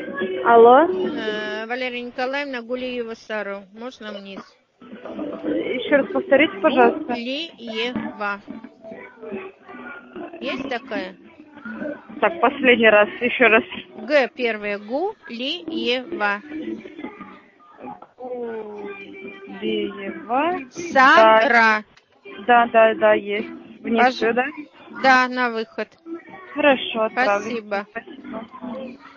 Алло. Валерия Николаевна Гулиева-Сару. Можно вниз? Еще раз повторите, пожалуйста. Гулиева. Есть такая? Так, последний раз, еще раз. Г первое. Гулиева. Гулиева. Сара. Да, есть. Вниз, да? Да, на выход. Хорошо, отправлю. Спасибо. Спасибо.